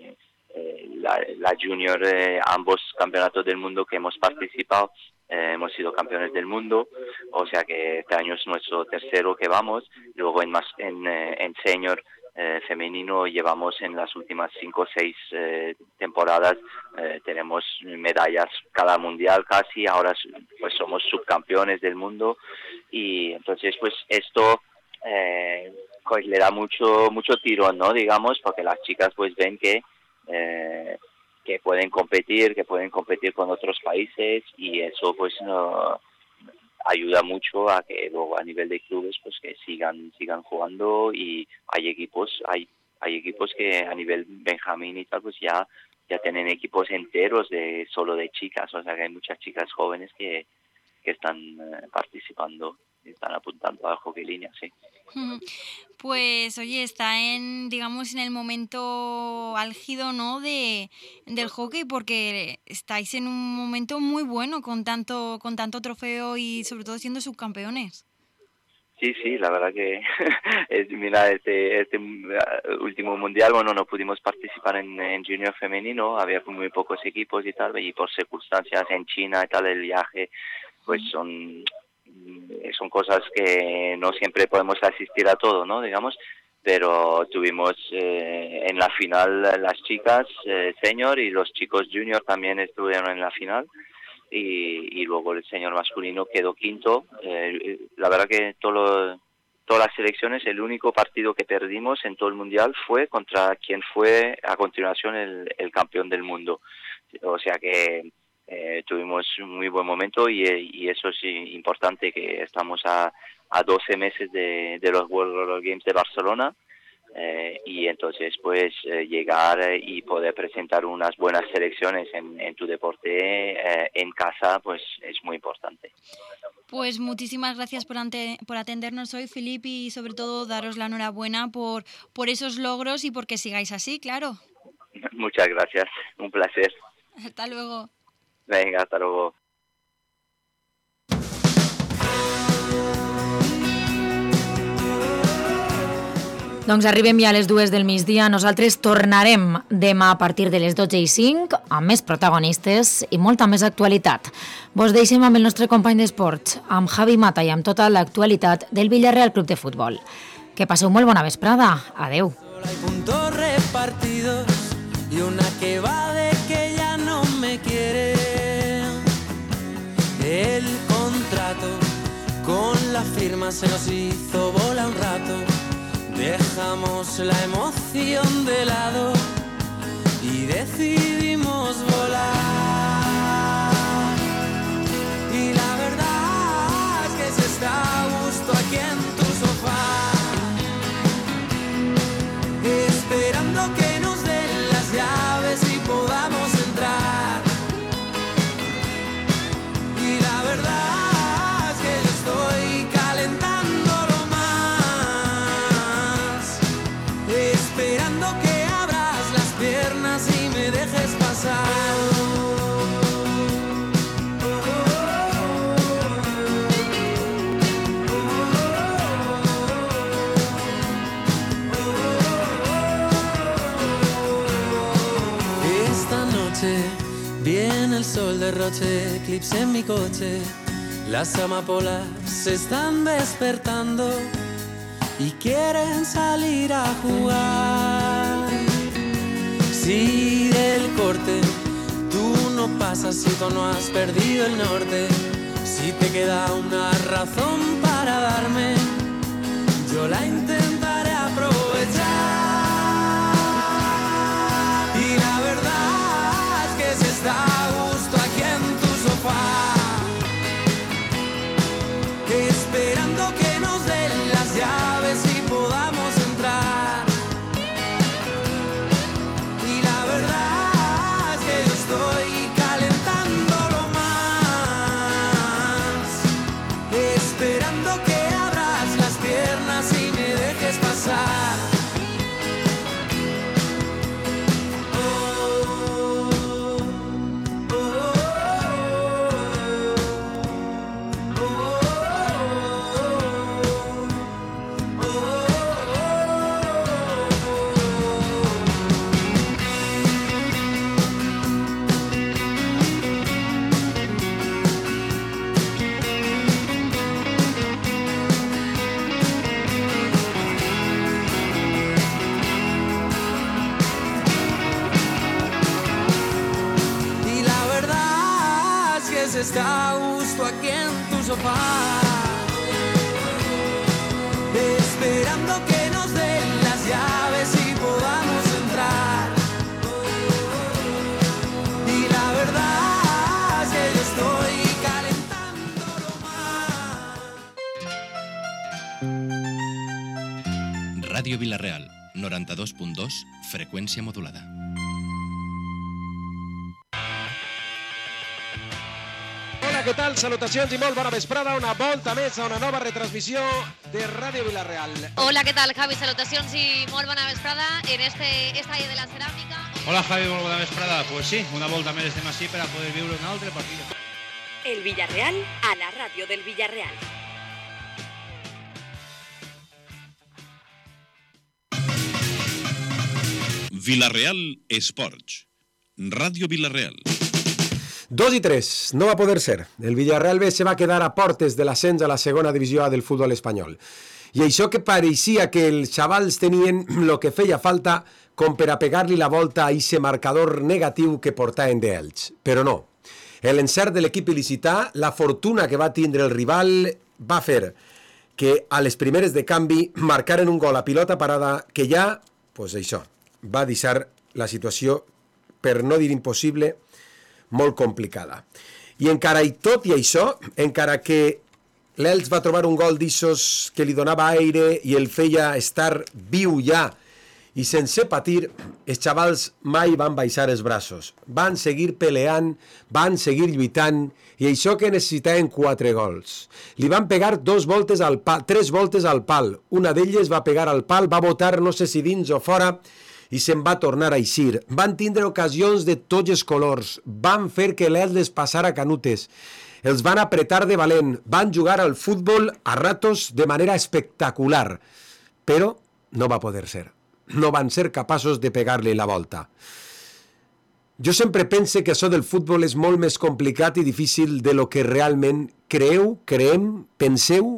la junior, ambos campeonatos del mundo que hemos participado, hemos sido campeones del mundo, o sea que este año es nuestro tercero que vamos. Luego en senior femenino llevamos en las últimas 5 o 6 temporadas, tenemos medallas cada mundial casi, ahora pues somos subcampeones del mundo y entonces pues esto pues le da mucho tirón, ¿no? Digamos, porque las chicas pues ven que pueden competir con otros países y eso pues ayuda mucho a que luego a nivel de clubes pues que sigan jugando y hay equipos que a nivel Benjamín y tal pues ya tienen equipos enteros solo de chicas, o sea que hay muchas chicas jóvenes que están participando, están apuntando al hockey línea, sí. Pues oye, está en el momento álgido, ¿no?, del hockey, porque estáis en un momento muy bueno con tanto trofeo y sobre todo siendo subcampeones. Sí, la verdad que mira, este último mundial, bueno, no pudimos participar en junior femenino, había muy pocos equipos y tal, y por circunstancias en China y tal, el viaje, pues son cosas que no siempre podemos asistir a todo, ¿no? Digamos, pero tuvimos en la final las chicas senior y los chicos junior también estuvieron en la final y luego el senior masculino quedó quinto. La verdad que todas las selecciones, el único partido que perdimos en todo el mundial fue contra quien fue a continuación el campeón del mundo, o sea que tuvimos un muy buen momento y eso es importante, que estamos a 12 meses de los World Roller Games de Barcelona y entonces pues llegar y poder presentar unas buenas selecciones en tu deporte en casa pues es muy importante. Pues muchísimas gracias por atendernos hoy, Filip, y sobre todo daros la enhorabuena por esos logros y porque sigáis así, claro. Muchas gracias, un placer. Hasta luego. Venga, hasta luego. Doncs arribem ja a les 2 del migdia. Nosaltres tornarem demà a partir de les 12:05 amb més protagonistes i molta més actualitat. Vos deixem amb el nostre company d'esports, amb Javi Mata i amb tota l'actualitat del Villarreal Club de Futbol. Que passeu molt bona vesprada. Adeu. Hay puntos repartidos y una que va de que ya no me quiere. El contrato con la firma se nos hizo bola un rato. Dejamos la emoción de lado y decidimos volar. Y la verdad es que se está a gusto aquí en tu sofá, esperando que nos den las llaves y podamos entrar. Y la verdad es que yo estoy calentándolo más, esperando que abras las piernas. paso el derroche, eclipse en mi coche. Las amapolas se están despertando y quieren salir a jugar. Si del corte tú no pasas, si tú no has perdido el norte, si te queda una razón para darme, yo la intentaré aprovechar. Y la verdad es que se está a gusto aquí en tu sofá, esperando que nos den las llaves y podamos entrar. Y la verdad es que yo estoy calentándolo más, esperando que abras las piernas y me dejes pasar. Está a gusto aquí en tu sofá, esperando que nos den las llaves y podamos entrar. Y la verdad es que yo estoy calentándolo más. Ràdio Vila-real, 92.2, freqüència modulada. Què tal? Salutacions i molt bona vesprada. Una volta més a una nova retransmissió de Ràdio Vila-real. Hola, ¿qué tal, Javi? Salutacions i molt bona vesprada en este estadio de la Ceràmica. Hola, Javi, molt bona vesprada. Pues sí, una volta més estem així per a poder viure un altre partit. El Villarreal a la ràdio del Villarreal. Vila-real Esports. Ràdio Vila-real. 2 i 3, no va poder ser. El Villarreal B se va quedar a portes de l'ascens a la segona divisió A del futbol espanyol. I això que pareixia que els xavals tenien lo que feia falta com per a pegar-li la volta a ese marcador negatiu que portaven d'ells. Però no. L'encert de l'equip il·licità, la fortuna que va tindre el rival, va fer que a les primeres de canvi marcaren un gol a pilota parada que ja, pues això, va deixar la situació, per no dir impossible, molt complicada. I encara i tot i això, encara que l'Elx va trobar un gol d'issos que li donava aire i el feia estar viu ja i sense patir, els xavals mai van baixar els braços. Van seguir peleant, van seguir lluitant i això que necessitaven 4 gols. Li van pegar 3 voltes al pal. Una d'elles va pegar al pal, va botar no sé si dins o fora i se'n va tornar a eixir. Van tindre ocasions de tots els colors, van fer que l'Elx les passara canutes, els van apretar de valent, van jugar al futbol a ratos de manera espectacular, però no va poder ser. No van ser capaços de pegar-li la volta. Jo sempre pense que això del futbol és molt més complicat i difícil de lo que realment creem, penseu